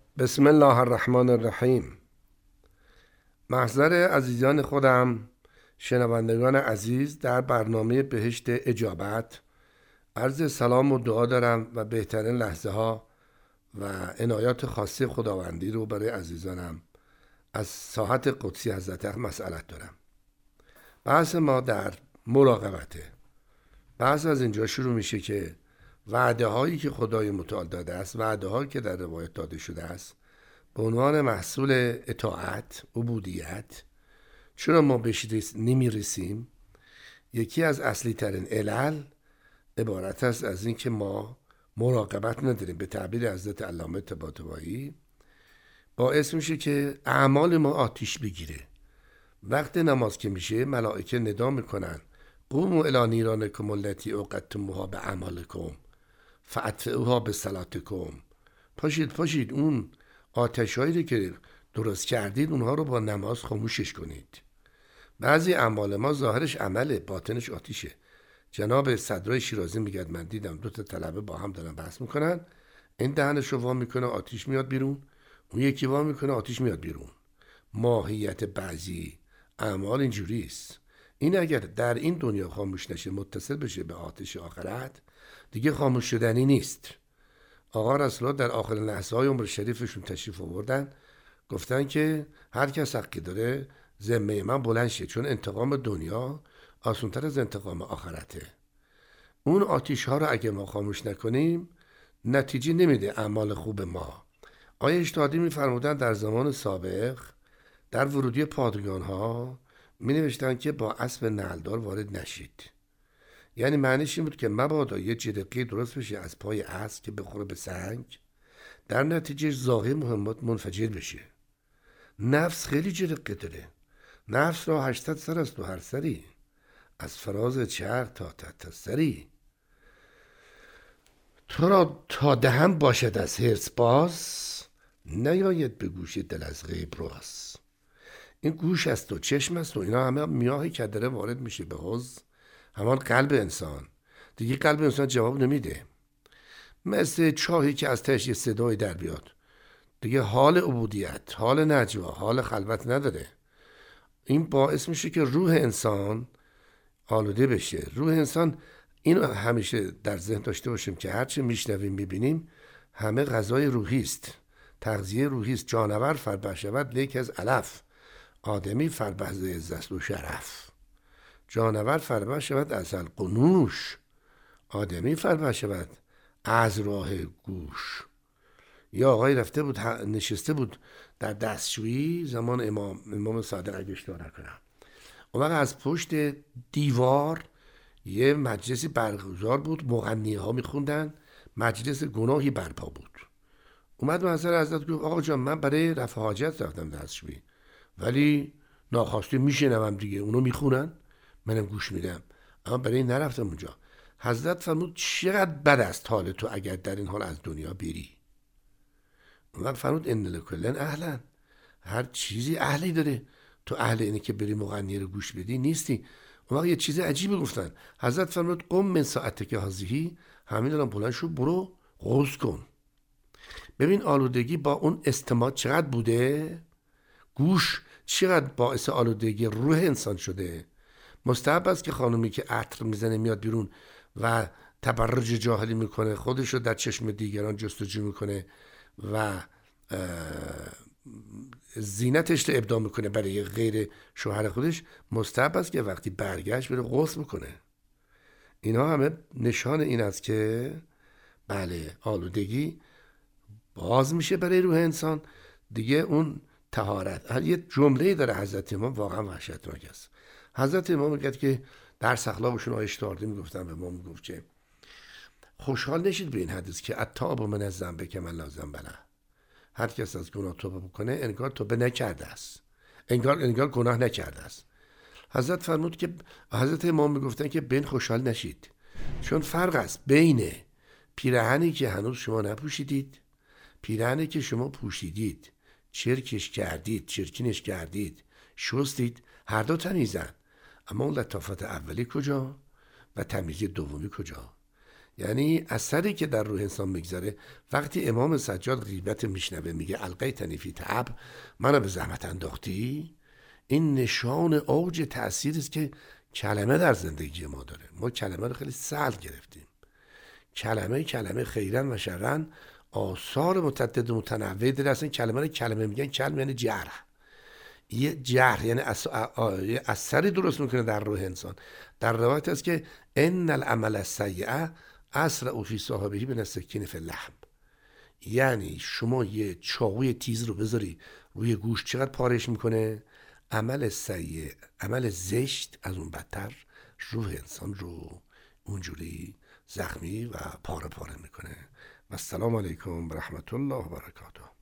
بسم الله الرحمن الرحیم. محضر عزیزان خودم، شنوندگان عزیز، در برنامه بهشت اجابت عرض سلام و دعا دارم و بهترین لحظه ها و عنایات خاصی خداوندی رو برای عزیزانم از ساحت قدسی حضرت مسئلت دارم. بحث ما در مراقبته. بحث از اینجا شروع میشه که وعده هایی که خدای متعال داده است، وعده هایی که در روایت داده شده است به عنوان محصول اطاعت، عبودیت، چرا ما بهش نمیرسیم؟ یکی از اصلی ترین علل عبارت است از این که ما مراقبت نداریم. به تعبیر حضرت علامه طباطبایی باعث میشه که اعمال ما آتیش بگیره. وقت نماز که میشه ملائکه ندا میکنن قوموا الی نیرانکم التی اوقدتموها باعمالکم فاطفئوها بصلاتکم. پاشید اون آتش هایی که درست کردید اونها رو با نماز خاموشش کنید. بعضی اعمال ما ظاهرش عمله، باطنش آتیشه. جناب صدرای شیرازی میگه، من دیدم دو تا طلبه با هم دارن بحث میکنن، این دهنش رو وا میکنه آتیش میاد بیرون، اون یکی وا میکنه آتیش میاد بیرون. ماهیت بعضی اعمال اینجوری است. این اگر در این دنیا خاموش نشه، متصل بشه به آتش آخرت، دیگه خاموش شدنی نیست. آقا رسول الله در آخر لحظه های عمر شریفشون تشریف آوردن، گفتن که هر کس حقی داره ذمه من بلند شه، چون انتقام دنیا آسان‌تر از انتقام آخرته. اون آتیش ها رو اگه ما خاموش نکنیم نتیجه نمیده اعمال خوب ما. آیه اجتهادی میفرمودن در زمان سابق در ورودی پادگان ها می نوشتن که با اسب نعلدار وارد نشید. یعنی معنیش این بود که مبادا یه جرقه درست بشه از پای اسب که بخوره به سنگ، در نتیجه زاغه مهمات منفجر بشه. نفس خیلی جرقه داره. نفس را 800 سر است و هر سری از فراز چرخ تا تحت سری. تو را تا دهن باشد از حرص باز، نیاید به گوش دل از غیب راز. این گوش است و چشم است و اینا همه میاهی که داره وارد میشه به حوض، همان قلب انسان. دیگه قلب انسان جواب نمیده، مثل چاهی که از تهش یه صدای در بیاد. دیگه حال عبودیت، حال نجوا، حال خلوت نداره. این باعث میشه که روح انسان آلوده بشه. روح انسان، این همیشه در ذهن داشته باشیم که هرچی میشنویم میبینیم همه غذای روحی است، تغذیه روحی است. جانور فربه شود لیک از علف، آدمی فربه ز عزت و شرف. جانور فربه شود از القنوش، آدمی فربه شود از راه گوش. یا آقای رفته بود نشسته بود در دستشویی زمان امام صادق اگه اشتباه نکنم، اون وقت از پشت دیوار یه مجلسی برگزار بود، مغنیه ها میخوندن، مجلس گناهی برپا بود. اومد منظر حضرت گفت آقا جان من برای رفع حاجت رفتم دستشویی، ولی ناخواسته میشنوم دیگه، اونو میخونن منم گوش میدم، اما برای نرفتم اونجا. حضرت فرمود چقدر بد است حال تو اگر در این حال از دنیا بری. اون وقت فرمود ان لکل اهلا، هر چیزی اهلی داره، تو اهل اینه که بری مغنی رو گوش بدی نیستی. اون وقت یه چیز عجیبی گفتن. حضرت فرمود قم من ساعتک هذه، همین الان بلند شو برو غوث کن. ببین آلودگی با اون استماع چقدر بوده، گوش چقدر باعث آلودگی روح انسان شده. مستحب است که خانومی که عطر میزنه میاد بیرون و تبرج جاهلی میکنه، خودش رو در چشم دیگران جستجو میکنه و زینتش رو ابداع میکنه برای غیر شوهر خودش، مستحب است که وقتی برگشت بره غسل میکنه. اینا همه نشان این است که بله آلودگی باز میشه برای روح انسان دیگه. اون طهارت، یه جمله داره حضرت امام واقعا وحشتناک است. حضرت امام میگه که درس اخلاقشون آیه 14 میگفتن، به ما میگفت که خوشحال نشید به این حدیث که التائب من الذنب کمن لا ذنب له. هر کس از گناه توبه بکنه انگار توبه نکرده است، انگار گناه نکرده است. حضرت فرمود که حضرت امام میگفتن که بین خوشحال نشید، چون فرق است بین پیرهنی که هنوز شما نپوشیدید، پیرهنی که شما پوشیدید، چرکش کردید، چرکینش کردید، شستید، هر دو تمیزن، اما اون لطافت اولی کجا و تمیزی دومی کجا؟ یعنی اثری که در روح انسان میگذاره. وقتی امام سجاد غیبت میشنوه میگه القیتنی فی تعب، منو به زحمت انداختی، این نشان اوج تأثیری است که کلمه در زندگی ما داره. ما کلمه رو خیلی سهل گرفتیم. کلمه خیرن و شرن آثار متعدد و متنوعی داره. اصلا کلمه رو کلمه میگن، کلمه یعنی جرح. یه جرح یعنی یه اثری درست میکنه در روح انسان. در روایت است که ان العمل السیئه اسرع فی صاحبه من السکین فی اللحم. یعنی شما یه چاقوی تیز رو بذاری روی گوشت، چقدر پارش میکنه؟ عمل سیء، عمل زشت از اون بدتر روح انسان رو اونجوری زخمی و پاره پاره میکنه. و السلام علیکم و رحمت الله و برکاته.